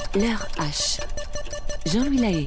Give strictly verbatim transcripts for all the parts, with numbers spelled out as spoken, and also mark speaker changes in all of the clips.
Speaker 1: L'heure H. Jean-Louis Lahaye.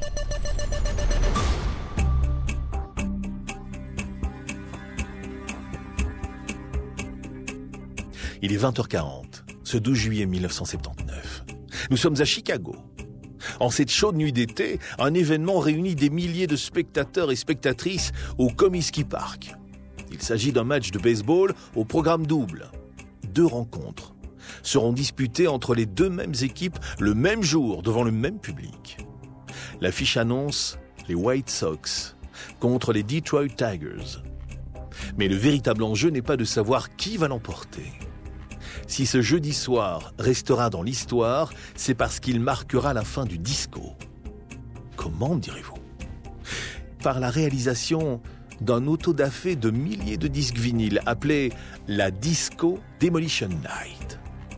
Speaker 2: Il est vingt heures quarante, ce douze juillet mille neuf cent soixante-dix-neuf. Nous sommes à Chicago. En cette chaude nuit d'été, un événement réunit des milliers de spectateurs et spectatrices au Comiskey Park. Il s'agit d'un match de baseball au programme double. Deux rencontres seront disputées entre les deux mêmes équipes le même jour devant le même public. L'affiche annonce les White Sox contre les Detroit Tigers. Mais le véritable enjeu n'est pas de savoir qui va l'emporter. Si ce jeudi soir restera dans l'histoire, c'est parce qu'il marquera la fin du disco. Comment, direz-vous ? Par la réalisation d'un autodafé de milliers de disques vinyles appelé la Disco Demolition Night.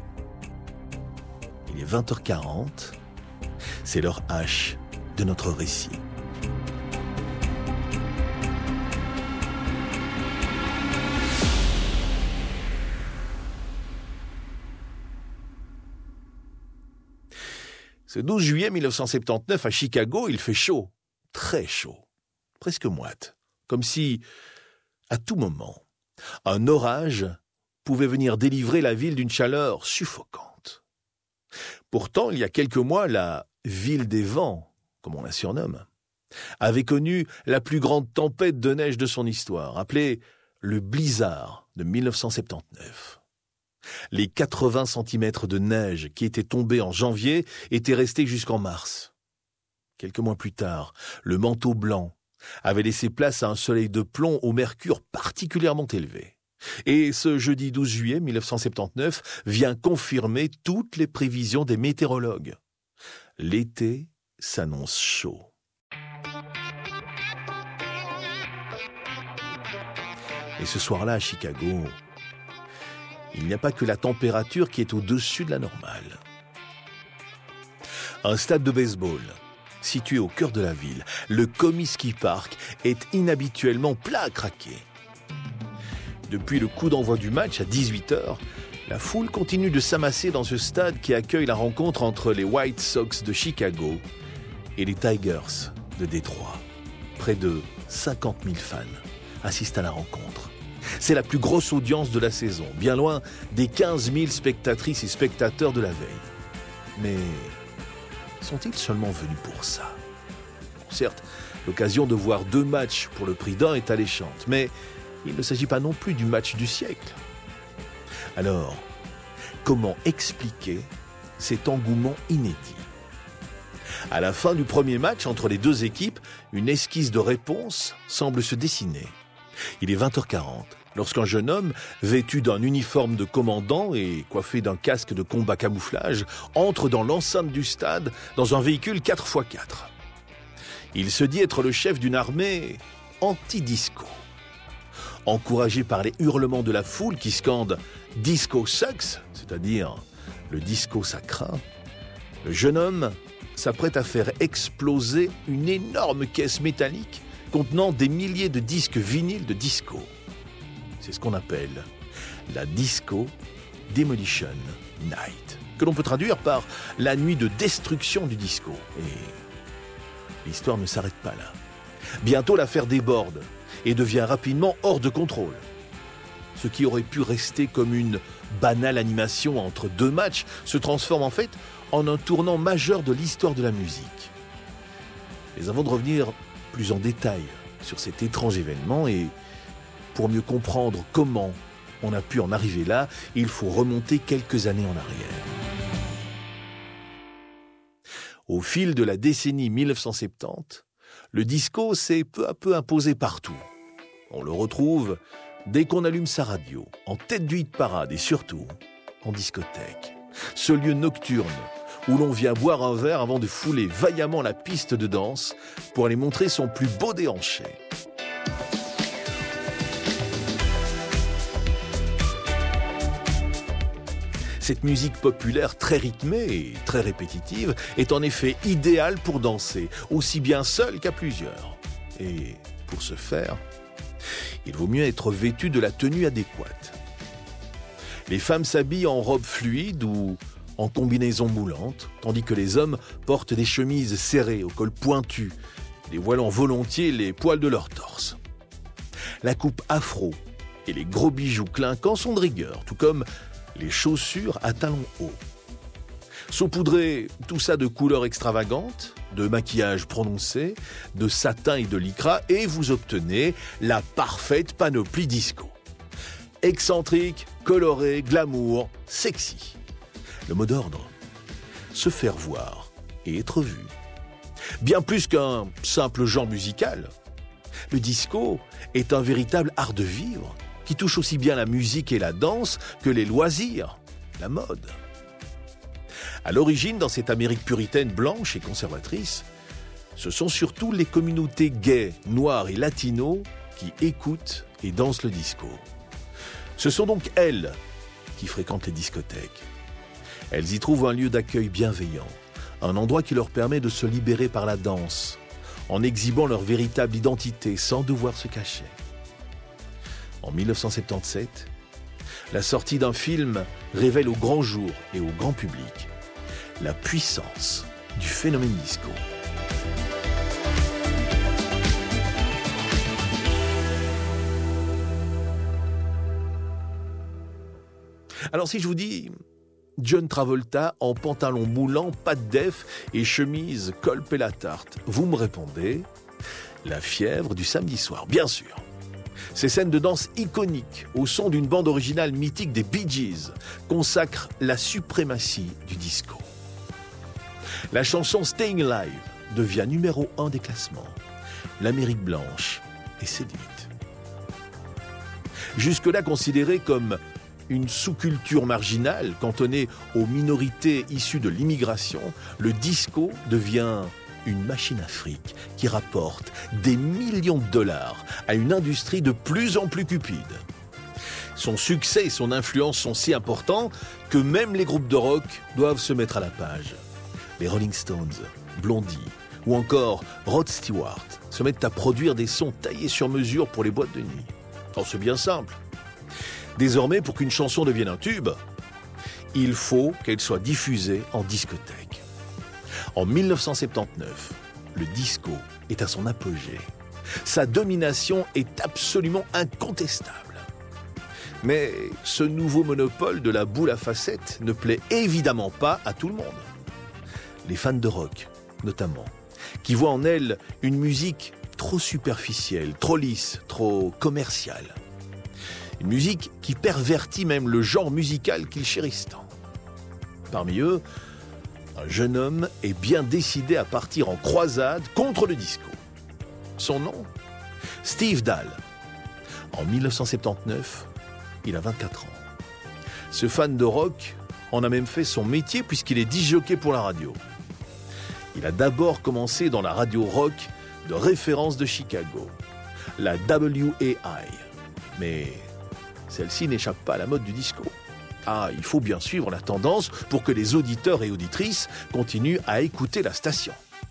Speaker 2: Il est vingt heures quarante, c'est l'heure H de notre récit. Ce douze juillet mille neuf cent soixante-dix-neuf, à Chicago, il fait chaud, très chaud, presque moite, comme si, à tout moment, un orage pouvait venir délivrer la ville d'une chaleur suffocante. Pourtant, il y a quelques mois, la « ville des vents », comme on la surnomme, avait connu la plus grande tempête de neige de son histoire, appelée le blizzard de mille neuf cent soixante-dix-neuf. Les quatre-vingts centimètres de neige qui étaient tombés en janvier étaient restés jusqu'en mars. Quelques mois plus tard, le manteau blanc avait laissé place à un soleil de plomb au mercure particulièrement élevé. Et ce jeudi douze juillet mille neuf cent soixante-dix-neuf vient confirmer toutes les prévisions des météorologues. L'été s'annonce chaud. Et ce soir-là, à Chicago, il n'y a pas que la température qui est au-dessus de la normale. Un stade de baseball, situé au cœur de la ville, le Comiskey Park, est inhabituellement plein à craquer. Depuis le coup d'envoi du match à dix-huit heures, la foule continue de s'amasser dans ce stade qui accueille la rencontre entre les White Sox de Chicago et les Tigers de Détroit. Près de cinquante mille fans assistent à la rencontre. C'est la plus grosse audience de la saison, bien loin des quinze mille spectatrices et spectateurs de la veille. Mais sont-ils seulement venus pour ça ? Certes, l'occasion de voir deux matchs pour le prix d'un est alléchante, mais il ne s'agit pas non plus du match du siècle. Alors, comment expliquer cet engouement inédit ? À la fin du premier match entre les deux équipes, une esquisse de réponse semble se dessiner. Il est vingt heures quarante, lorsqu'un jeune homme, vêtu d'un uniforme de commandant et coiffé d'un casque de combat camouflage, entre dans l'enceinte du stade dans un véhicule quatre par quatre. Il se dit être le chef d'une armée anti-disco. Encouragé par les hurlements de la foule qui scande « Disco sucks », c'est-à-dire « le disco ça craint », le jeune homme s'apprête à faire exploser une énorme caisse métallique contenant des milliers de disques vinyles de disco. C'est ce qu'on appelle la Disco Demolition Night, que l'on peut traduire par la nuit de destruction du disco. Et l'histoire ne s'arrête pas là. Bientôt, l'affaire déborde et devient rapidement hors de contrôle. Ce qui aurait pu rester comme une banale animation entre deux matchs se transforme en fait en un tournant majeur de l'histoire de la musique. Mais avant de revenir plus en détail sur cet étrange événement et pour mieux comprendre comment on a pu en arriver là, il faut remonter quelques années en arrière. Au fil de la décennie mille neuf cent soixante-dix, le disco s'est peu à peu imposé partout. On le retrouve dès qu'on allume sa radio, en tête du hit parade et surtout en discothèque. Ce lieu nocturne où l'on vient boire un verre avant de fouler vaillamment la piste de danse pour aller montrer son plus beau déhanché. Cette musique populaire très rythmée et très répétitive est en effet idéale pour danser, aussi bien seul qu'à plusieurs. Et pour ce faire, il vaut mieux être vêtu de la tenue adéquate. Les femmes s'habillent en robe fluide ou en combinaison moulante, tandis que les hommes portent des chemises serrées au col pointu, dévoilant volontiers les poils de leur torse. La coupe afro et les gros bijoux clinquants sont de rigueur, tout comme les chaussures à talons hauts. Saupoudrez tout ça de couleurs extravagantes, de maquillage prononcé, de satin et de lycra, et vous obtenez la parfaite panoplie disco. Excentrique, coloré, glamour, sexy. Le mot d'ordre, se faire voir et être vu. Bien plus qu'un simple genre musical, le disco est un véritable art de vivre qui touche aussi bien la musique et la danse que les loisirs, la mode. À l'origine, dans cette Amérique puritaine blanche et conservatrice, ce sont surtout les communautés gays, noires et latinos qui écoutent et dansent le disco. Ce sont donc elles qui fréquentent les discothèques. Elles y trouvent un lieu d'accueil bienveillant, un endroit qui leur permet de se libérer par la danse, en exhibant leur véritable identité sans devoir se cacher. En dix-neuf cent soixante-dix-sept, la sortie d'un film révèle au grand jour et au grand public la puissance du phénomène disco. Alors si je vous dis John Travolta en pantalon moulant, pas de def et chemise col la tarte, vous me répondez la fièvre du samedi soir, bien sûr. Ces scènes de danse iconiques, au son d'une bande originale mythique des Bee Gees, consacrent la suprématie du disco. La chanson Staying Alive devient numéro un des classements. L'Amérique blanche est séduite. Jusque-là considérée comme une sous-culture marginale cantonnée aux minorités issues de l'immigration, le disco devient une machine à fric qui rapporte des millions de dollars à une industrie de plus en plus cupide. Son succès et son influence sont si importants que même les groupes de rock doivent se mettre à la page. Les Rolling Stones, Blondie ou encore Rod Stewart se mettent à produire des sons taillés sur mesure pour les boîtes de nuit. Oh, c'est bien simple. Désormais, pour qu'une chanson devienne un tube, il faut qu'elle soit diffusée en discothèque. En dix-neuf cent soixante-dix-neuf, le disco est à son apogée. Sa domination est absolument incontestable. Mais ce nouveau monopole de la boule à facettes ne plaît évidemment pas à tout le monde. Les fans de rock, notamment, qui voient en elle une musique trop superficielle, trop lisse, trop commerciale. Une musique qui pervertit même le genre musical qu'ils chérissent tant. Parmi eux, un jeune homme est bien décidé à partir en croisade contre le disco. Son nom ? Steve Dahl. En dix-neuf cent soixante-dix-neuf, il a vingt-quatre ans. Ce fan de rock en a même fait son métier puisqu'il est disjockey pour la radio. Il a d'abord commencé dans la radio rock de référence de Chicago, la W A I. Mais celle-ci n'échappe pas à la mode du disco. Ah, il faut bien suivre la tendance pour que les auditeurs et auditrices continuent à écouter la station.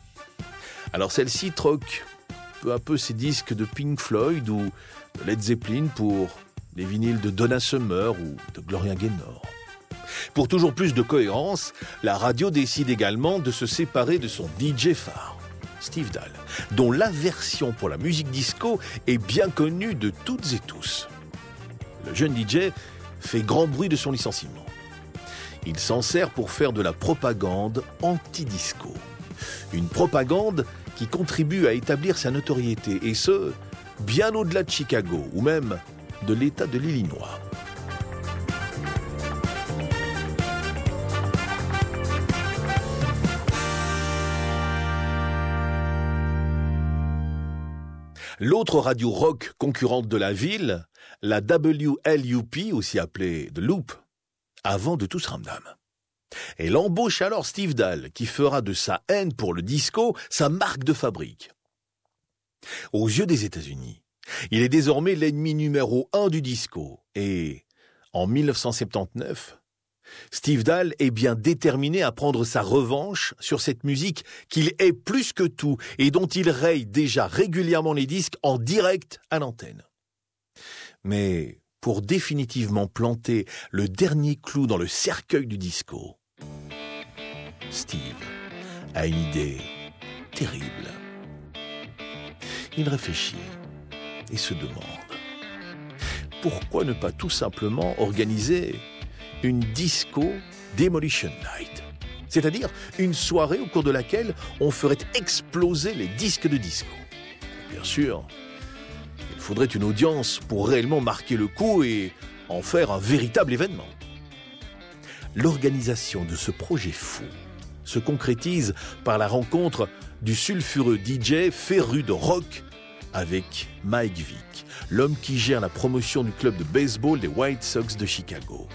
Speaker 2: Alors celle-ci troque peu à peu ses disques de Pink Floyd ou de Led Zeppelin pour les vinyles de Donna Summer ou de Gloria Gaynor. Pour toujours plus de cohérence, la radio décide également de se séparer de son D J phare, Steve Dahl, dont l'aversion pour la musique disco est bien connue de toutes et tous. Le jeune D J fait grand bruit de son licenciement. Il s'en sert pour faire de la propagande anti-disco. Une propagande qui contribue à établir sa notoriété, et ce, bien au-delà de Chicago, ou même de l'État de l'Illinois. L'autre radio rock concurrente de la ville, la W L U P, aussi appelée The Loop, a vent de tout ce ramdam. Elle embauche alors Steve Dahl, qui fera de sa haine pour le disco sa marque de fabrique. Aux yeux des États-Unis, il est désormais l'ennemi numéro un du disco. Et en dix-neuf cent soixante-dix-neuf, Steve Dahl est bien déterminé à prendre sa revanche sur cette musique qu'il hait plus que tout et dont il raye déjà régulièrement les disques en direct à l'antenne. Mais pour définitivement planter le dernier clou dans le cercueil du disco, Steve, a une idée terrible. Il réfléchit et se demande pourquoi ne pas tout simplement organiser une disco Demolition Night, c'est-à-dire une soirée au cours de laquelle on ferait exploser les disques de disco. Bien sûr, il faudrait une audience pour réellement marquer le coup et en faire un véritable événement. L'organisation de ce projet fou se concrétise par la rencontre du sulfureux D J féru de rock avec Mike Vick, l'homme qui gère la promotion du club de baseball des White Sox de Chicago.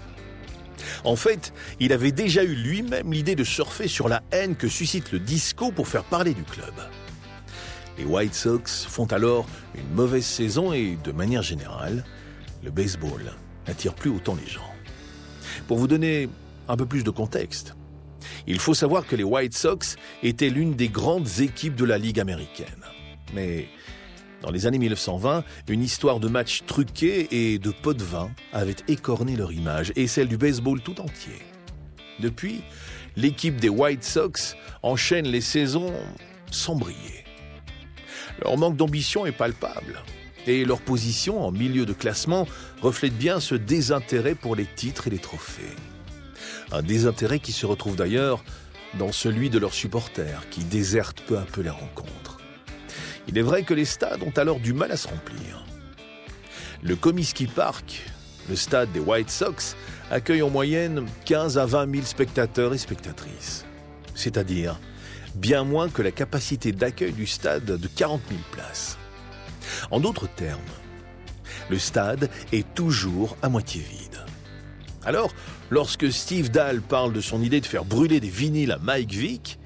Speaker 2: En fait, il avait déjà eu lui-même l'idée de surfer sur la haine que suscite le disco pour faire parler du club. Les White Sox font alors une mauvaise saison et, de manière générale, le baseball n'attire plus autant les gens. Pour vous donner un peu plus de contexte, il faut savoir que les White Sox étaient l'une des grandes équipes de la Ligue américaine. Mais dans les années mille neuf cent vingt, une histoire de matchs truqués et de pots de vin avait écorné leur image et celle du baseball tout entier. Depuis, l'équipe des White Sox enchaîne les saisons sans briller. Leur manque d'ambition est palpable et leur position en milieu de classement reflète bien ce désintérêt pour les titres et les trophées. Un désintérêt qui se retrouve d'ailleurs dans celui de leurs supporters qui désertent peu à peu les rencontres. Il est vrai que les stades ont alors du mal à se remplir. Le Comiskey Park, le stade des White Sox, accueille en moyenne quinze à vingt mille spectateurs et spectatrices. C'est-à-dire bien moins que la capacité d'accueil du stade de quarante mille places. En d'autres termes, le stade est toujours à moitié vide. Alors, lorsque Steve Dahl parle de son idée de faire brûler des vinyles à Mike Vick,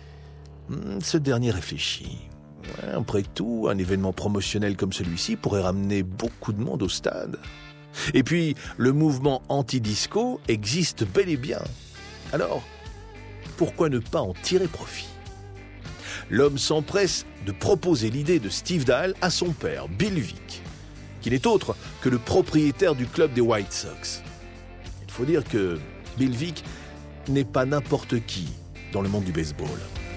Speaker 2: ce dernier réfléchit. Après tout, un événement promotionnel comme celui-ci pourrait ramener beaucoup de monde au stade. Et puis, le mouvement anti-disco existe bel et bien. Alors, pourquoi ne pas en tirer profit ? L'homme s'empresse de proposer l'idée de Steve Dahl à son père, Bill Vick, qui n'est autre que le propriétaire du club des White Sox. Il faut dire que Bill Vick n'est pas n'importe qui dans le monde du baseball.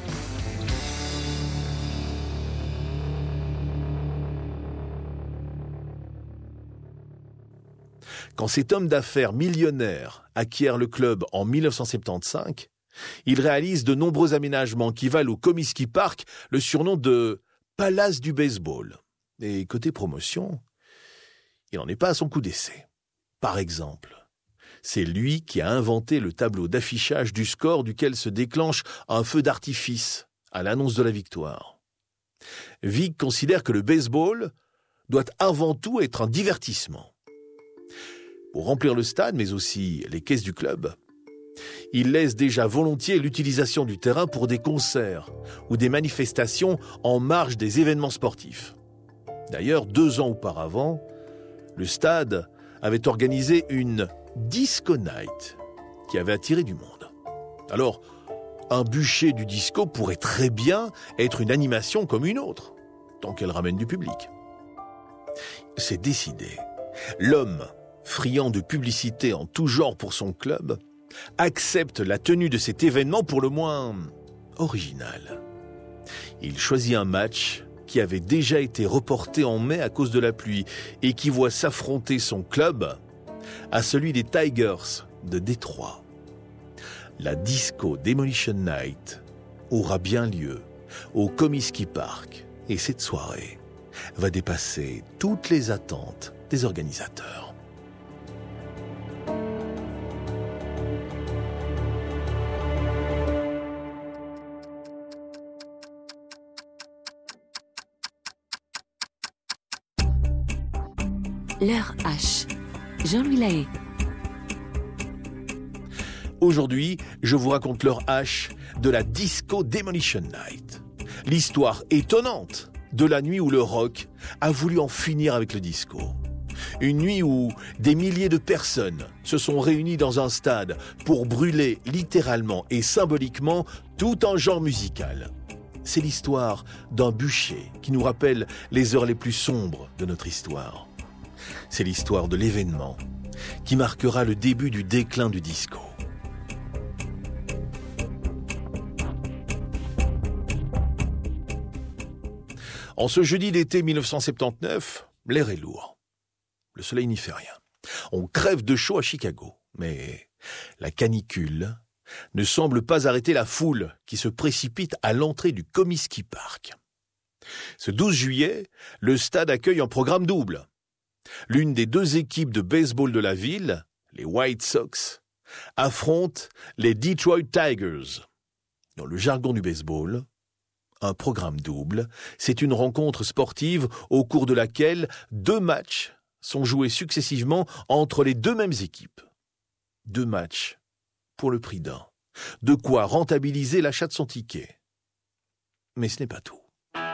Speaker 2: Quand cet homme d'affaires millionnaire acquiert le club en dix-neuf cent soixante-quinze, il réalise de nombreux aménagements qui valent au Comiskey Park le surnom de « Palace du baseball ». Et côté promotion, il n'en est pas à son coup d'essai. Par exemple, c'est lui qui a inventé le tableau d'affichage du score duquel se déclenche un feu d'artifice à l'annonce de la victoire. Vick considère que le baseball doit avant tout être un divertissement. Pour remplir le stade, mais aussi les caisses du club, il laisse déjà volontiers l'utilisation du terrain pour des concerts ou des manifestations en marge des événements sportifs. D'ailleurs, deux ans auparavant, le stade avait organisé une Disco Night qui avait attiré du monde. Alors, un bûcher du disco pourrait très bien être une animation comme une autre, tant qu'elle ramène du public. C'est décidé. L'homme, friand de publicité en tout genre pour son club, accepte la tenue de cet événement pour le moins original. Il choisit un match qui avait déjà été reporté en mai à cause de la pluie et qui voit s'affronter son club à celui des Tigers de Détroit. La Disco Demolition Night aura bien lieu au Comiskey Park et cette soirée va dépasser toutes les attentes des organisateurs.
Speaker 1: L'heure H. Jean-Louis Lahaye.
Speaker 2: Aujourd'hui, je vous raconte l'heure H de la Disco Demolition Night. L'histoire étonnante de la nuit où le rock a voulu en finir avec le disco. Une nuit où des milliers de personnes se sont réunies dans un stade pour brûler littéralement et symboliquement tout un genre musical. C'est l'histoire d'un bûcher qui nous rappelle les heures les plus sombres de notre histoire. C'est l'histoire de l'événement qui marquera le début du déclin du disco. En ce jeudi d'été mille neuf cent soixante-dix-neuf, l'air est lourd. Le soleil n'y fait rien. On crève de chaud à Chicago. Mais la canicule ne semble pas arrêter la foule qui se précipite à l'entrée du Comiskey Park. Ce douze juillet, le stade accueille un programme double. L'une des deux équipes de baseball de la ville, les White Sox, affronte les Detroit Tigers. Dans le jargon du baseball, un programme double, c'est une rencontre sportive au cours de laquelle deux matchs sont joués successivement entre les deux mêmes équipes. Deux matchs pour le prix d'un. De quoi rentabiliser l'achat de son ticket. Mais ce n'est pas tout.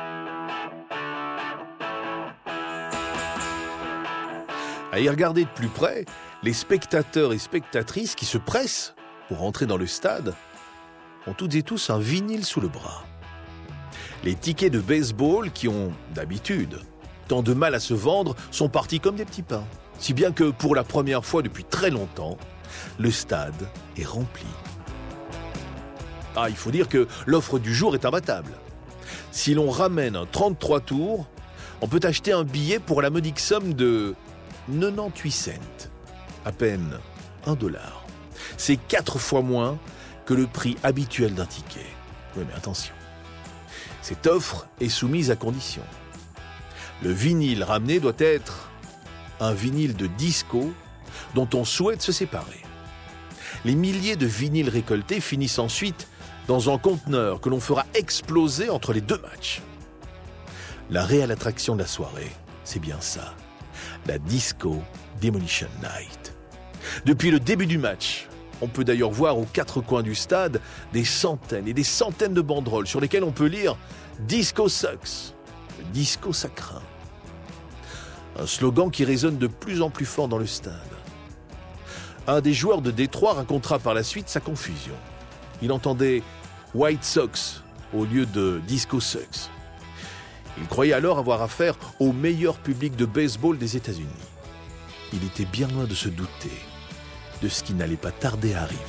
Speaker 2: À y regarder de plus près, les spectateurs et spectatrices qui se pressent pour entrer dans le stade ont toutes et tous un vinyle sous le bras. Les tickets de baseball qui ont, d'habitude, tant de mal à se vendre sont partis comme des petits pains. Si bien que, pour la première fois depuis très longtemps, le stade est rempli. Ah, il faut dire que l'offre du jour est imbattable. Si l'on ramène un trente-trois tours, on peut acheter un billet pour la modique somme de quatre-vingt-dix-huit cents, à peine un dollar. C'est quatre fois moins que le prix habituel d'un ticket. Oui, mais attention, cette offre est soumise à condition. Le vinyle ramené doit être un vinyle de disco dont on souhaite se séparer. Les milliers de vinyles récoltés finissent ensuite dans un conteneur que l'on fera exploser entre les deux matchs. La réelle attraction de la soirée, c'est bien ça, la Disco Demolition Night. Depuis le début du match, on peut d'ailleurs voir aux quatre coins du stade des centaines et des centaines de banderoles sur lesquelles on peut lire « Disco sucks », le disco ça craint. Un slogan qui résonne de plus en plus fort dans le stade. Un des joueurs de Détroit racontera par la suite sa confusion. Il entendait « White Sox » au lieu de « Disco sucks ». Il croyait alors avoir affaire au meilleur public de baseball des États-Unis. Il était bien loin de se douter de ce qui n'allait pas tarder à arriver.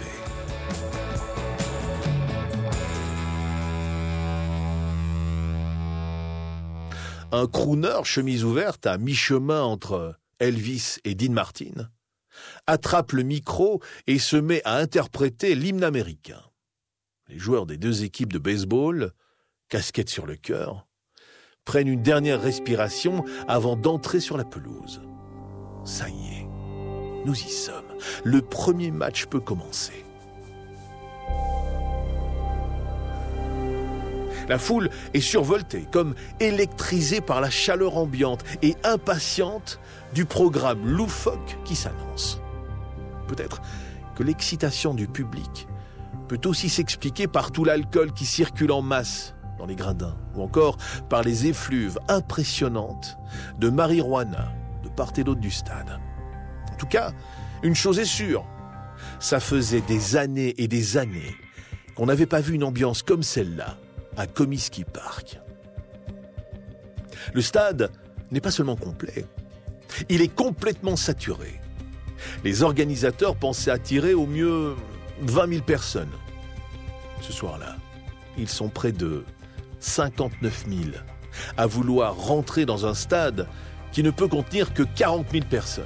Speaker 2: Un crooner chemise ouverte à mi-chemin entre Elvis et Dean Martin attrape le micro et se met à interpréter l'hymne américain. Les joueurs des deux équipes de baseball, casquettes sur le cœur, prennent une dernière respiration avant d'entrer sur la pelouse. Ça y est, nous y sommes. Le premier match peut commencer. La foule est survoltée, comme électrisée par la chaleur ambiante et impatiente du programme loufoque qui s'annonce. Peut-être que l'excitation du public peut aussi s'expliquer par tout l'alcool qui circule en masse dans les gradins, ou encore par les effluves impressionnantes de marijuana de part et d'autre du stade. En tout cas, une chose est sûre, ça faisait des années et des années qu'on n'avait pas vu une ambiance comme celle-là à Comiskey Park. Le stade n'est pas seulement complet, il est complètement saturé. Les organisateurs pensaient attirer au mieux vingt mille personnes. Ce soir-là, ils sont près de cinquante-neuf mille à vouloir rentrer dans un stade qui ne peut contenir que quarante mille personnes.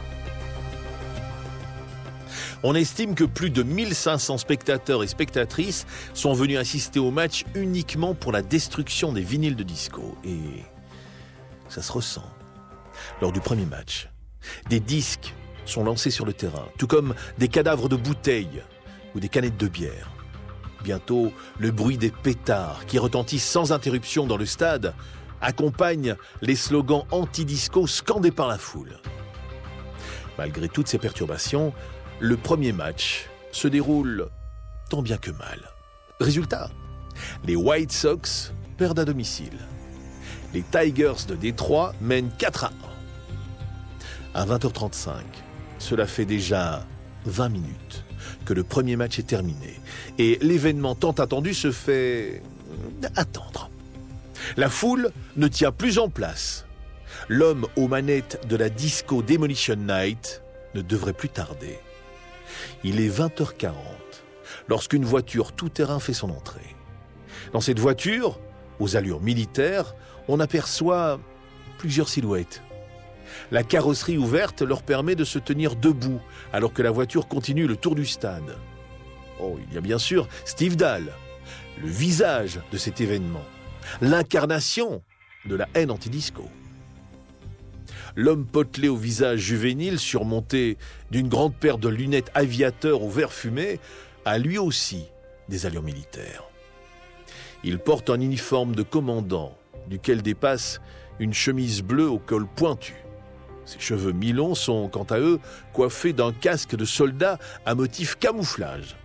Speaker 2: On estime que plus de mille cinq cents spectateurs et spectatrices sont venus assister au match uniquement pour la destruction des vinyles de disco. Et ça se ressent. Lors du premier match, des disques sont lancés sur le terrain, tout comme des cadavres de bouteilles ou des canettes de bière. Bientôt, le bruit des pétards qui retentissent sans interruption dans le stade accompagne les slogans anti-disco scandés par la foule. Malgré toutes ces perturbations, le premier match se déroule tant bien que mal. Résultat, les White Sox perdent à domicile. Les Tigers de Détroit mènent quatre à un. À vingt heures trente-cinq, cela fait déjà vingt minutes que le premier match est terminé et l'événement tant attendu se fait attendre. La foule ne tient plus en place. L'homme aux manettes de la Disco Demolition Night ne devrait plus tarder. Il est vingt heures quarante lorsqu'une voiture tout-terrain fait son entrée. Dans cette voiture, aux allures militaires, on aperçoit plusieurs silhouettes. La carrosserie ouverte leur permet de se tenir debout alors que la voiture continue le tour du stade. Oh, il y a bien sûr Steve Dahl, le visage de cet événement, l'incarnation de la haine anti-disco. L'homme potelé au visage juvénile, surmonté d'une grande paire de lunettes aviateurs au verre fumé, a lui aussi des allures militaires. Il porte un uniforme de commandant, duquel dépasse une chemise bleue au col pointu. Ses cheveux mi-longs sont, quant à eux, coiffés d'un casque de soldat à motif camouflage.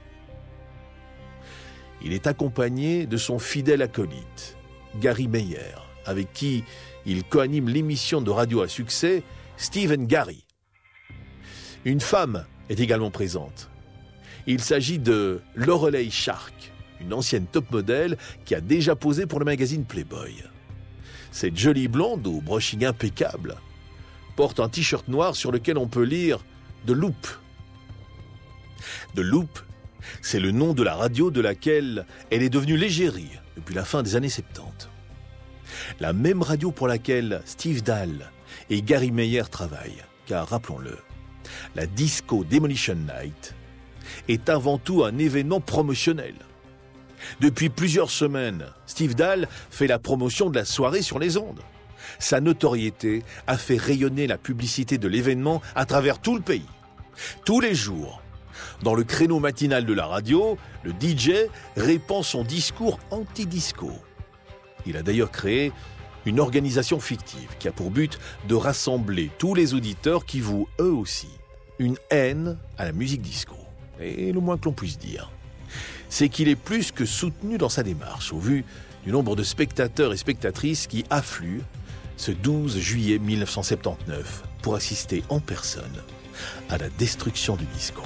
Speaker 2: Il est accompagné de son fidèle acolyte, Gary Meyer, avec qui il coanime l'émission de radio à succès Steve and Gary. Une femme est également présente. Il s'agit de Lorelei Shark, une ancienne top modèle qui a déjà posé pour le magazine Playboy. Cette jolie blonde au brushing impeccable porte un t-shirt noir sur lequel on peut lire « The Loop ». The Loop, c'est le nom de la radio de laquelle elle est devenue l'égérie depuis la fin des années soixante-dix. La même radio pour laquelle Steve Dahl et Gary Meyer travaillent, car rappelons-le, la Disco Demolition Night est avant tout un événement promotionnel. Depuis plusieurs semaines, Steve Dahl fait la promotion de la soirée sur les ondes. Sa notoriété a fait rayonner la publicité de l'événement à travers tout le pays. Tous les jours, dans le créneau matinal de la radio, le D J répand son discours anti-disco. Il a d'ailleurs créé une organisation fictive qui a pour but de rassembler tous les auditeurs qui vouent eux aussi une haine à la musique disco. Et le moins que l'on puisse dire, c'est qu'il est plus que soutenu dans sa démarche, au vu du nombre de spectateurs et spectatrices qui affluent ce douze juillet mille neuf cent soixante-dix-neuf pour assister en personne à la destruction du disco.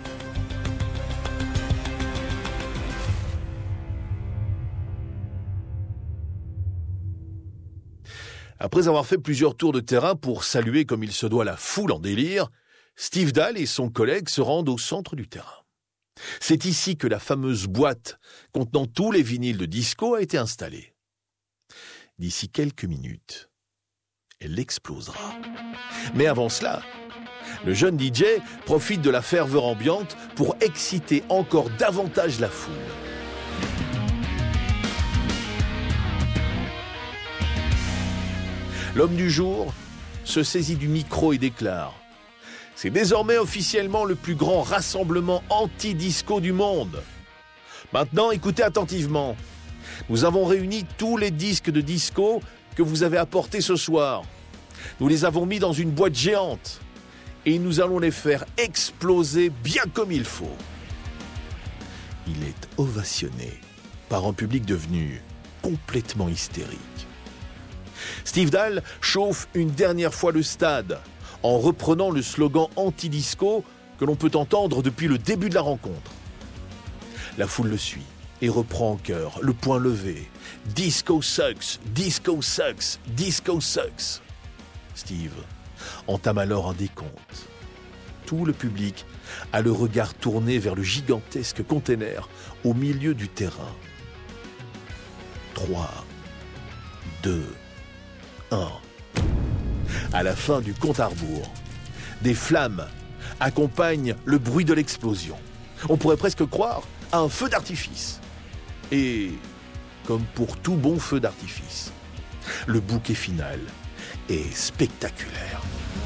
Speaker 2: Après avoir fait plusieurs tours de terrain pour saluer comme il se doit la foule en délire, Steve Dahl et son collègue se rendent au centre du terrain. C'est ici que la fameuse boîte contenant tous les vinyles de disco a été installée. D'ici quelques minutes, elle explosera. Mais avant cela, le jeune D J profite de la ferveur ambiante pour exciter encore davantage la foule. L'homme du jour se saisit du micro et déclare « C'est désormais officiellement le plus grand rassemblement anti-disco du monde. Maintenant, écoutez attentivement. Nous avons réuni tous les disques de disco que vous avez apportés ce soir. Nous les avons mis dans une boîte géante et nous allons les faire exploser bien comme il faut. » Il est ovationné par un public devenu complètement hystérique. Steve Dahl chauffe une dernière fois le stade en reprenant le slogan anti-disco que l'on peut entendre depuis le début de la rencontre. La foule le suit et reprend en chœur, le poing levé. « Disco sucks, disco sucks, disco sucks ». Steve entame alors un décompte. Tout le public a le regard tourné vers le gigantesque container au milieu du terrain. Trois, deux, un. À la fin du compte à rebours, des flammes accompagnent le bruit de l'explosion. On pourrait presque croire à un feu d'artifice. Et, comme pour tout bon feu d'artifice, le bouquet final est spectaculaire.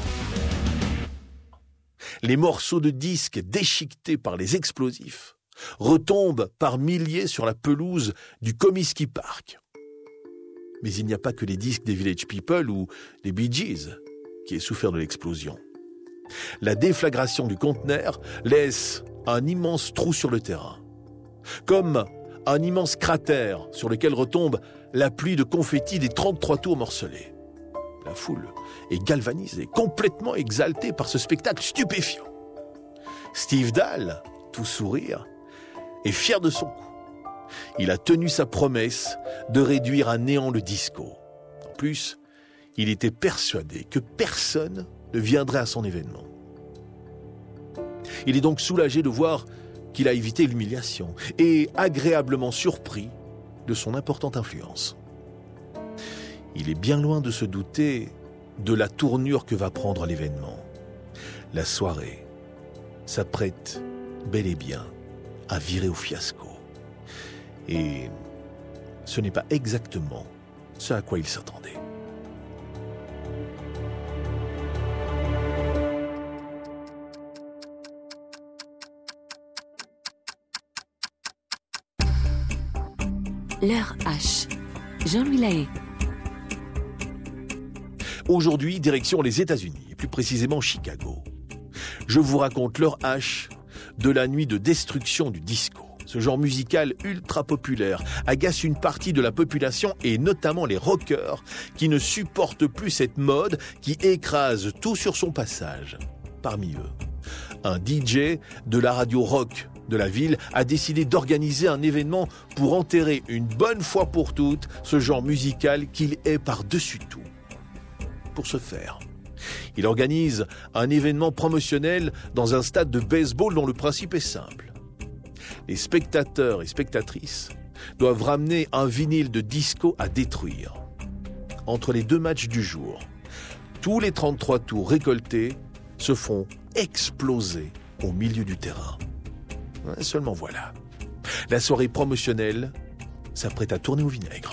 Speaker 2: Les morceaux de disques déchiquetés par les explosifs retombent par milliers sur la pelouse du Comiskey Park. Mais il n'y a pas que les disques des Village People ou des Bee Gees qui aient souffert de l'explosion. La déflagration du conteneur laisse un immense trou sur le terrain, comme un immense cratère sur lequel retombe la pluie de confettis des trente-trois tours morcelés. La foule est galvanisée, complètement exaltée par ce spectacle stupéfiant. Steve Dahl, tout sourire, est fier de son coup. Il a tenu sa promesse de réduire à néant le disco. En plus, il était persuadé que personne ne viendrait à son événement. Il est donc soulagé de voir qu'il a évité l'humiliation et agréablement surpris de son importante influence. il est bien loin de se douter de la tournure que va prendre l'événement. La soirée s'apprête bel et bien à virer au fiasco. Et ce n'est pas exactement ce à quoi il s'attendait.
Speaker 1: L'heure H. Jean-Louis Lahaye.
Speaker 2: Aujourd'hui, direction les États-Unis, et plus précisément Chicago. Je vous raconte l'heure H de la nuit de destruction du disco. Ce genre musical ultra populaire agace une partie de la population et notamment les rockers qui ne supportent plus cette mode qui écrase tout sur son passage. Parmi eux, un D J de la radio rock de la ville a décidé d'organiser un événement pour enterrer une bonne fois pour toutes ce genre musical qu'il est par-dessus tout. Pour ce faire, il organise un événement promotionnel dans un stade de baseball dont le principe est simple. Les spectateurs et spectatrices doivent ramener un vinyle de disco à détruire. Entre les deux matchs du jour, tous les trente-trois tours récoltés se font exploser au milieu du terrain. Seulement voilà, la soirée promotionnelle s'apprête à tourner au vinaigre.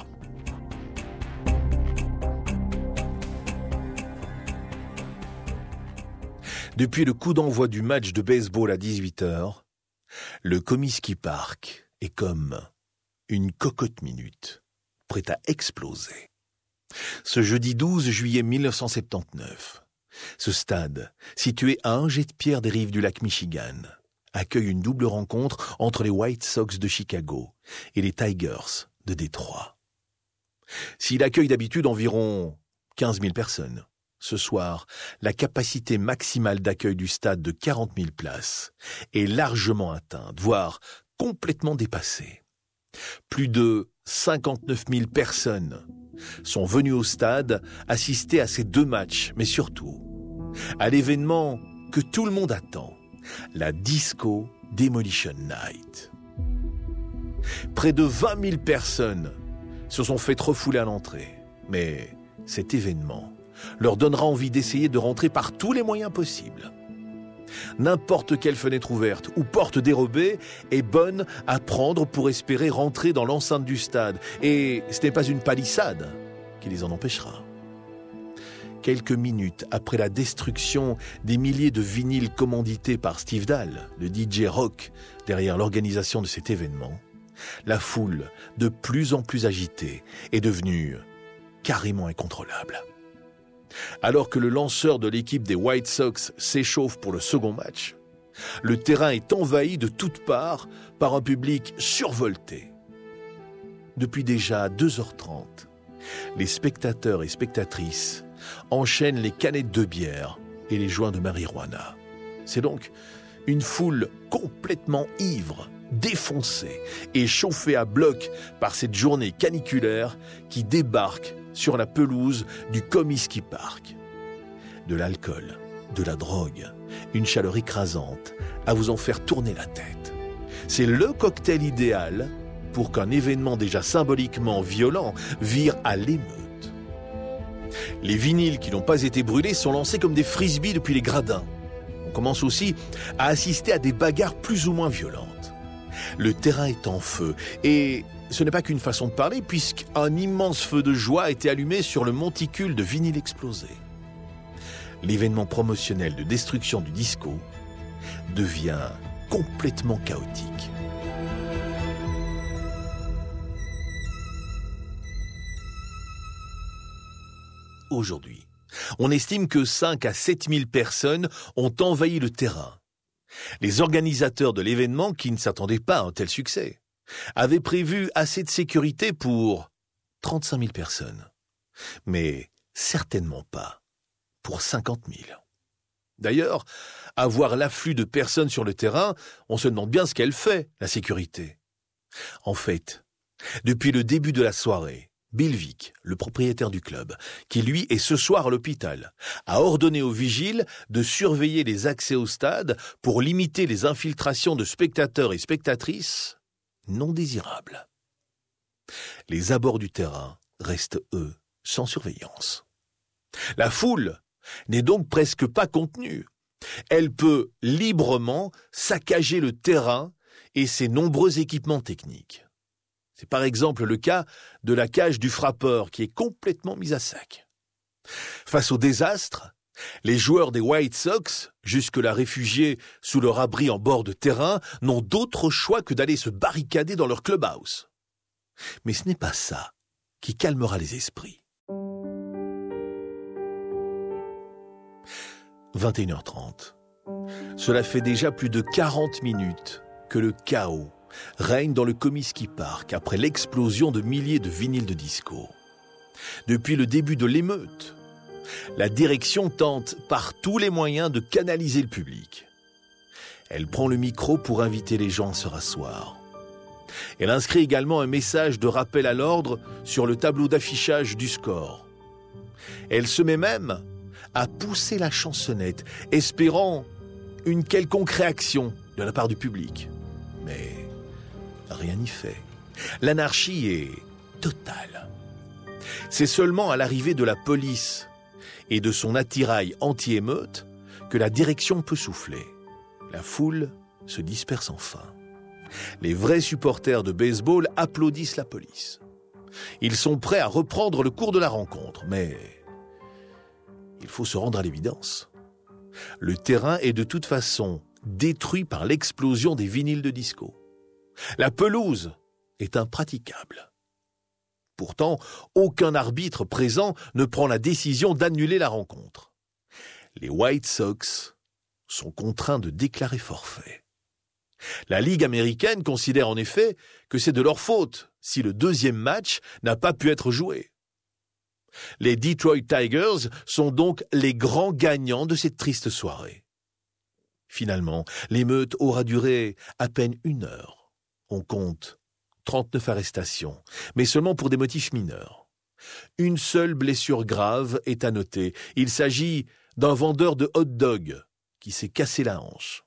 Speaker 2: Depuis le coup d'envoi du match de baseball à dix-huit heures, le Comiskey Park est comme une cocotte minute, prête à exploser. Ce jeudi douze juillet mille neuf cent soixante-dix-neuf, ce stade, situé à un jet de pierre des rives du lac Michigan, accueille une double rencontre entre les White Sox de Chicago et les Tigers de Détroit. S'il accueille d'habitude environ quinze mille personnes, ce soir, la capacité maximale d'accueil du stade de quarante mille places est largement atteinte, voire complètement dépassée. Plus de cinquante-neuf mille personnes sont venues au stade assister à ces deux matchs, mais surtout à l'événement que tout le monde attend, la Disco Demolition Night. Près de vingt mille personnes se sont fait refouler à l'entrée, mais cet événement leur donnera envie d'essayer de rentrer par tous les moyens possibles. N'importe quelle fenêtre ouverte ou porte dérobée est bonne à prendre pour espérer rentrer dans l'enceinte du stade, et ce n'est pas une palissade qui les en empêchera. Quelques minutes après la destruction des milliers de vinyles commandités par Steve Dahl, le D J rock derrière l'organisation de cet événement, la foule, de plus en plus agitée, est devenue carrément incontrôlable. Alors que le lanceur de l'équipe des White Sox s'échauffe pour le second match, le terrain est envahi de toutes parts par un public survolté. Depuis déjà deux heures trente, les spectateurs et spectatrices enchaînent les canettes de bière et les joints de marijuana. C'est donc une foule complètement ivre, défoncée et chauffée à bloc par cette journée caniculaire qui débarque sur la pelouse du Comiskey Park. De l'alcool, de la drogue, une chaleur écrasante à vous en faire tourner la tête. C'est le cocktail idéal pour qu'un événement déjà symboliquement violent vire à l'émeute. Les vinyles qui n'ont pas été brûlés sont lancés comme des frisbees depuis les gradins. On commence aussi à assister à des bagarres plus ou moins violentes. Le terrain est en feu et ce n'est pas qu'une façon de parler puisqu'un immense feu de joie a été allumé sur le monticule de vinyle explosé. L'événement promotionnel de destruction du disco devient complètement chaotique. Aujourd'hui, on estime que cinq à sept mille personnes ont envahi le terrain. Les organisateurs de l'événement, qui ne s'attendaient pas à un tel succès, avaient prévu assez de sécurité pour trente-cinq mille personnes, mais certainement pas pour cinquante mille. D'ailleurs, à voir l'afflux de personnes sur le terrain, on se demande bien ce qu'elle fait, la sécurité. En fait, depuis le début de la soirée, Bill Vick, le propriétaire du club, qui lui est ce soir à l'hôpital, a ordonné aux vigiles de surveiller les accès au stade pour limiter les infiltrations de spectateurs et spectatrices non désirables. Les abords du terrain restent, eux, sans surveillance. La foule n'est donc presque pas contenue. Elle peut librement saccager le terrain et ses nombreux équipements techniques. C'est par exemple le cas de la cage du frappeur qui est complètement mise à sac. Face au désastre, les joueurs des White Sox, jusque-là réfugiés sous leur abri en bord de terrain, n'ont d'autre choix que d'aller se barricader dans leur clubhouse. Mais ce n'est pas ça qui calmera les esprits. vingt et une heures trente. Cela fait déjà plus de quarante minutes que le chaos règne dans le Comiskey Park après l'explosion de milliers de vinyles de disco. Depuis le début de l'émeute, la direction tente par tous les moyens de canaliser le public. Elle prend le micro pour inviter les gens à se rasseoir. Elle inscrit également un message de rappel à l'ordre sur le tableau d'affichage du score. Elle se met même à pousser la chansonnette, espérant une quelconque réaction de la part du public. Mais rien n'y fait. L'anarchie est totale. C'est seulement à l'arrivée de la police et de son attirail anti-émeute que la direction peut souffler. La foule se disperse enfin. Les vrais supporters de baseball applaudissent la police. Ils sont prêts à reprendre le cours de la rencontre, mais il faut se rendre à l'évidence. Le terrain est de toute façon détruit par l'explosion des vinyles de disco. La pelouse est impraticable. Pourtant, aucun arbitre présent ne prend la décision d'annuler la rencontre. Les White Sox sont contraints de déclarer forfait. La Ligue américaine considère en effet que c'est de leur faute si le deuxième match n'a pas pu être joué. Les Detroit Tigers sont donc les grands gagnants de cette triste soirée. Finalement, l'émeute aura duré à peine une heure. On compte trente-neuf arrestations, mais seulement pour des motifs mineurs. Une seule blessure grave est à noter. Il s'agit d'un vendeur de hot-dog qui s'est cassé la hanche.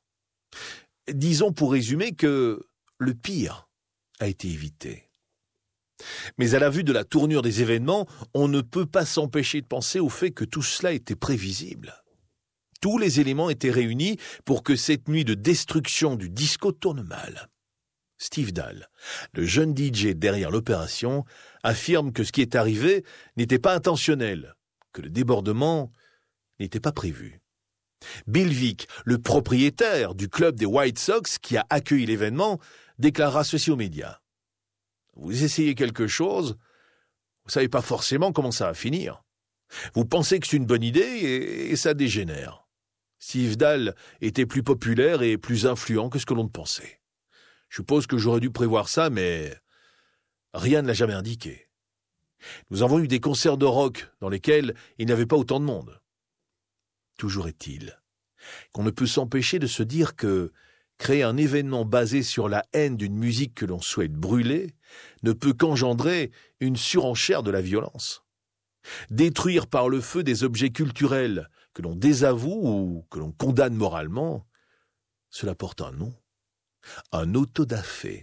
Speaker 2: Disons pour résumer que le pire a été évité. Mais à la vue de la tournure des événements, on ne peut pas s'empêcher de penser au fait que tout cela était prévisible. Tous les éléments étaient réunis pour que cette nuit de destruction du disco tourne mal. Steve Dahl, le jeune D J derrière l'opération, affirme que ce qui est arrivé n'était pas intentionnel, que le débordement n'était pas prévu. Bill Vick, le propriétaire du club des White Sox qui a accueilli l'événement, déclarera ceci aux médias. Vous essayez quelque chose, vous ne savez pas forcément comment ça va finir. Vous pensez que c'est une bonne idée et, et ça dégénère. Steve Dahl était plus populaire et plus influent que ce que l'on ne pensait. Je suppose que j'aurais dû prévoir ça, mais rien ne l'a jamais indiqué. Nous avons eu des concerts de rock dans lesquels il n'y avait pas autant de monde. Toujours est-il qu'on ne peut s'empêcher de se dire que créer un événement basé sur la haine d'une musique que l'on souhaite brûler ne peut qu'engendrer une surenchère de la violence. Détruire par le feu des objets culturels que l'on désavoue ou que l'on condamne moralement, cela porte un nom, un autodafé.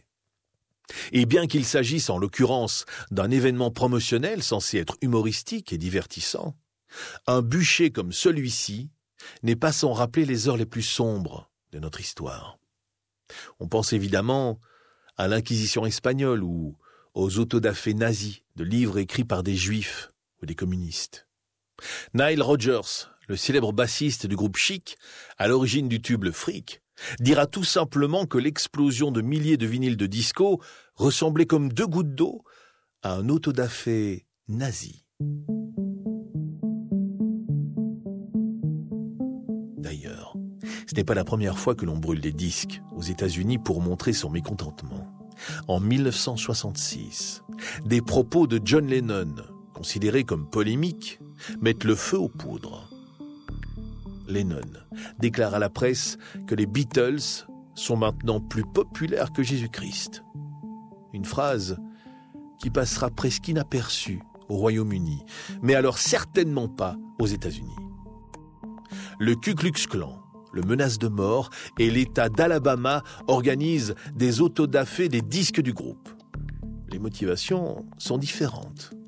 Speaker 2: Et bien qu'il s'agisse en l'occurrence d'un événement promotionnel censé être humoristique et divertissant, un bûcher comme celui-ci n'est pas sans rappeler les heures les plus sombres de notre histoire. On pense évidemment à l'Inquisition espagnole ou aux autodafés nazis de livres écrits par des juifs ou des communistes. Nile Rodgers, le célèbre bassiste du groupe Chic, à l'origine du tube Le Freak, dira tout simplement que l'explosion de milliers de vinyles de disco ressemblait comme deux gouttes d'eau à un autodafé nazi. D'ailleurs, ce n'est pas la première fois que l'on brûle des disques aux États-Unis pour montrer son mécontentement. En mille neuf cent soixante-six, des propos de John Lennon, considérés comme polémiques, mettent le feu aux poudres. Lennon déclare à la presse que les Beatles sont maintenant plus populaires que Jésus-Christ. Une phrase qui passera presque inaperçue au Royaume-Uni, mais alors certainement pas aux États-Unis. Le Ku Klux Klan le menace de mort et l'État d'Alabama organise des autodafés des disques du groupe. Les motivations sont différentes.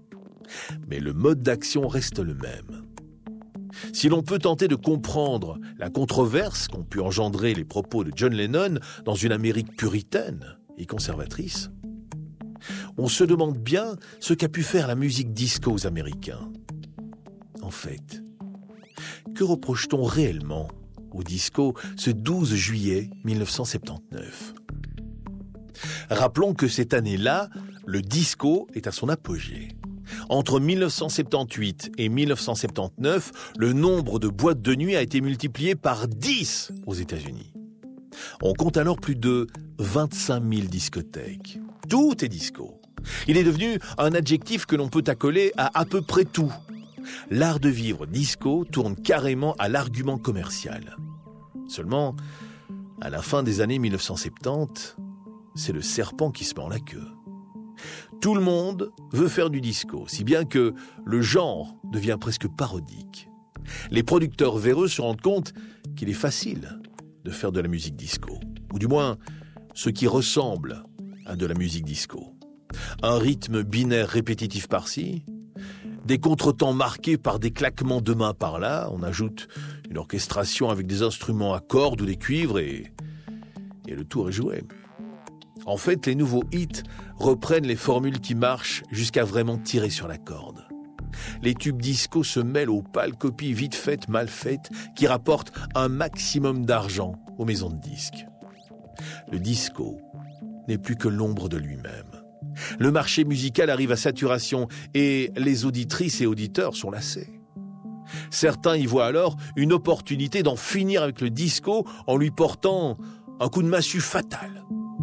Speaker 2: Mais le mode d'action reste le même. Si l'on peut tenter de comprendre la controverse qu'ont pu engendrer les propos de John Lennon dans une Amérique puritaine et conservatrice, on se demande bien ce qu'a pu faire la musique disco aux Américains. En fait, que reproche-t-on réellement au disco ce douze juillet mille neuf cent soixante-dix-neuf ? Rappelons que cette année-là, le disco est à son apogée. Entre mille neuf cent soixante-dix-huit et mille neuf cent soixante-dix-neuf, le nombre de boîtes de nuit a été multiplié par dix aux États-Unis. On compte alors plus de vingt-cinq mille discothèques. Tout est disco. Il est devenu un adjectif que l'on peut accoler à à peu près tout. L'art de vivre disco tourne carrément à l'argument commercial. Seulement, à la fin des années mille neuf cent soixante-dix, c'est le serpent qui se mord la queue. Tout le monde veut faire du disco, si bien que le genre devient presque parodique. Les producteurs véreux se rendent compte qu'il est facile de faire de la musique disco, ou du moins ce qui ressemble à de la musique disco. Un rythme binaire répétitif par-ci, des contretemps marqués par des claquements de mains par-là, on ajoute une orchestration avec des instruments à cordes ou des cuivres et, et le tour est joué. En fait, les nouveaux hits reprennent les formules qui marchent jusqu'à vraiment tirer sur la corde. Les tubes disco se mêlent aux pâles copies vite faites, mal faites, qui rapportent un maximum d'argent aux maisons de disques. Le disco n'est plus que l'ombre de lui-même. Le marché musical arrive à saturation et les auditrices et auditeurs sont lassés. Certains y voient alors une opportunité d'en finir avec le disco en lui portant un coup de massue fatal.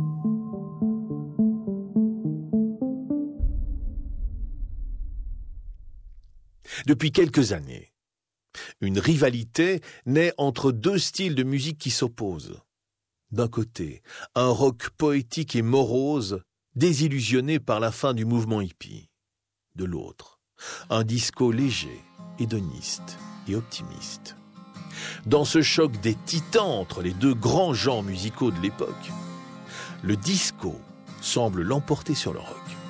Speaker 2: Depuis quelques années, une rivalité naît entre deux styles de musique qui s'opposent. D'un côté, un rock poétique et morose, désillusionné par la fin du mouvement hippie. De l'autre, un disco léger, hédoniste et optimiste. Dans ce choc des titans entre les deux grands genres musicaux de l'époque, le disco semble l'emporter sur le rock.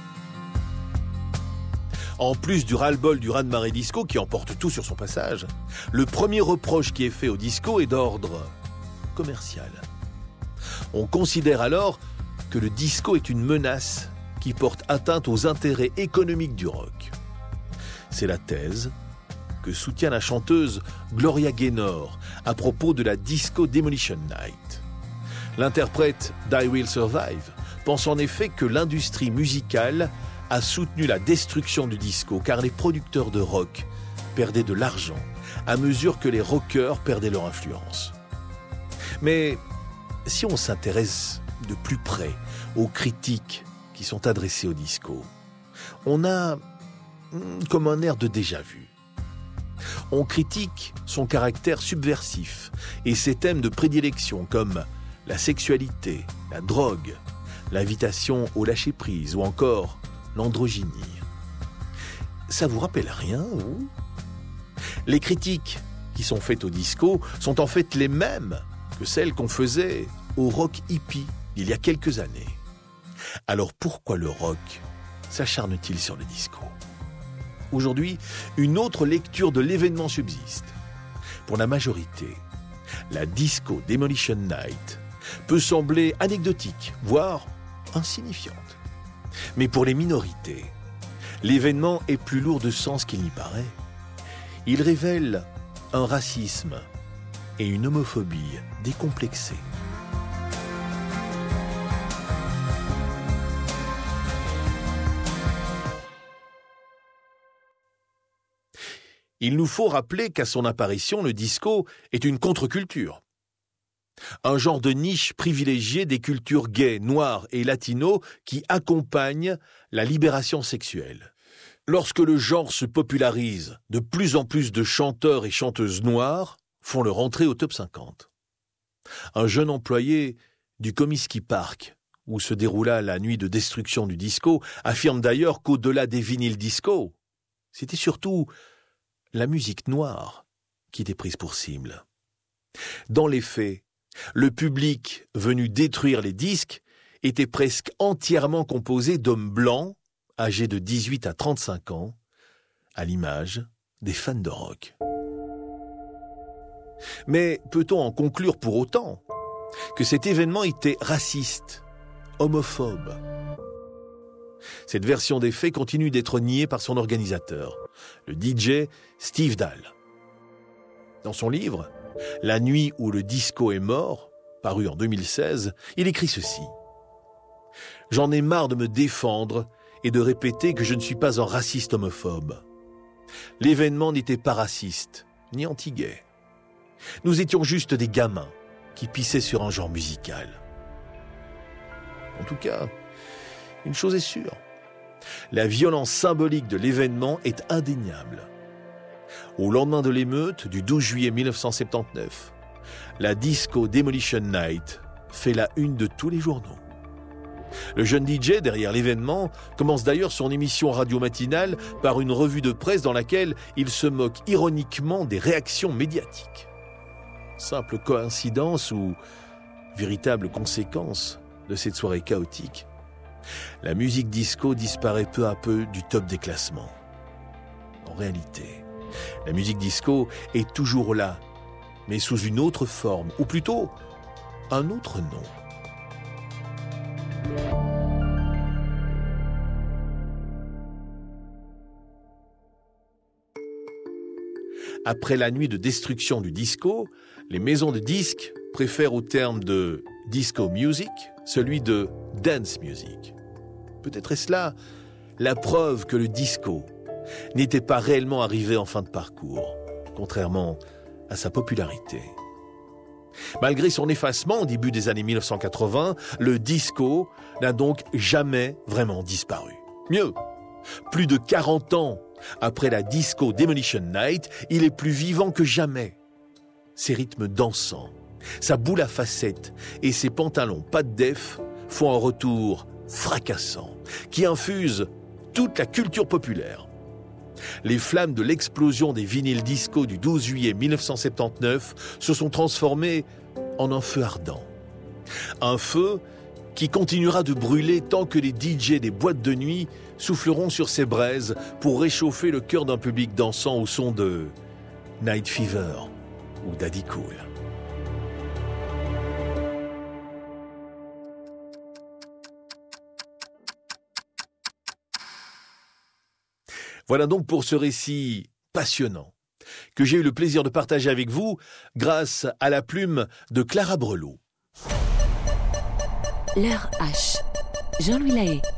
Speaker 2: En plus du ras-le-bol du raz-de-marée disco qui emporte tout sur son passage, le premier reproche qui est fait au disco est d'ordre commercial. On considère alors que le disco est une menace qui porte atteinte aux intérêts économiques du rock. C'est la thèse que soutient la chanteuse Gloria Gaynor à propos de la Disco Demolition Night. L'interprète d'I Will Survive pense en effet que l'industrie musicale a soutenu la destruction du disco car les producteurs de rock perdaient de l'argent à mesure que les rockers perdaient leur influence. Mais si on s'intéresse de plus près aux critiques qui sont adressées au disco, on a comme un air de déjà-vu. On critique son caractère subversif et ses thèmes de prédilection comme la sexualité, la drogue, l'invitation au lâcher-prise ou encore l'androgynie. Ça vous rappelle rien, vous ? Les critiques qui sont faites au disco sont en fait les mêmes que celles qu'on faisait au rock hippie il y a quelques années. Alors pourquoi le rock s'acharne-t-il sur le disco ? Aujourd'hui, une autre lecture de l'événement subsiste. Pour la majorité, la Disco Demolition Night peut sembler anecdotique, voire insignifiante. Mais pour les minorités, l'événement est plus lourd de sens qu'il n'y paraît. Il révèle un racisme et une homophobie décomplexée. Il nous faut rappeler qu'à son apparition, le disco est une contre-culture. Un genre de niche privilégiée des cultures gays, noires et latinos qui accompagnent la libération sexuelle. Lorsque le genre se popularise, de plus en plus de chanteurs et chanteuses noirs font leur entrée au top cinquante. Un jeune employé du Comiskey Park, où se déroula la nuit de destruction du disco, affirme d'ailleurs qu'au-delà des vinyles disco, c'était surtout la musique noire qui était prise pour cible. Dans les faits, le public venu détruire les disques était presque entièrement composé d'hommes blancs, âgés de dix-huit à trente-cinq ans, à l'image des fans de rock. Mais peut-on en conclure pour autant que cet événement était raciste, homophobe ? Cette version des faits continue d'être niée par son organisateur, le D J Steve Dahl. Dans son livre « La nuit où le disco est mort », paru en deux mille seize, il écrit ceci. « J'en ai marre de me défendre et de répéter que je ne suis pas un raciste homophobe. L'événement n'était pas raciste, ni anti-gay. Nous étions juste des gamins qui pissaient sur un genre musical. En tout cas, une chose est sûre, la violence symbolique de l'événement est indéniable. Au lendemain de l'émeute du douze juillet mille neuf cent soixante-dix-neuf, la disco Demolition Night fait la une de tous les journaux. Le jeune D J derrière l'événement commence d'ailleurs son émission radio matinale par une revue de presse dans laquelle il se moque ironiquement des réactions médiatiques. Simple coïncidence ou véritable conséquence de cette soirée chaotique, la musique disco disparaît peu à peu du top des classements. En réalité, la musique disco est toujours là, mais sous une autre forme, ou plutôt un autre nom. Après la nuit de destruction du disco, les maisons de disques préfèrent au terme de disco music celui de dance music. Peut-être est-ce là la preuve que le disco n'était pas réellement arrivé en fin de parcours, contrairement à sa popularité. Malgré son effacement au début des années mille neuf cent quatre-vingts, le disco n'a donc jamais vraiment disparu. Mieux, plus de quarante ans après la disco Demolition Night, il est plus vivant que jamais. Ses rythmes dansants, sa boule à facettes et ses pantalons pas de def font un retour fracassant qui infuse toute la culture populaire. Les flammes de l'explosion des vinyles disco du douze juillet mille neuf cent soixante-dix-neuf se sont transformées en un feu ardent. Un feu qui continuera de brûler tant que les D J des boîtes de nuit souffleront sur ces braises pour réchauffer le cœur d'un public dansant au son de Night Fever ou Daddy Cool. Voilà donc pour ce récit passionnant que j'ai eu le plaisir de partager avec vous grâce à la plume de Clara Brelot.
Speaker 1: L'heure H. Jean-Louis Lahaye.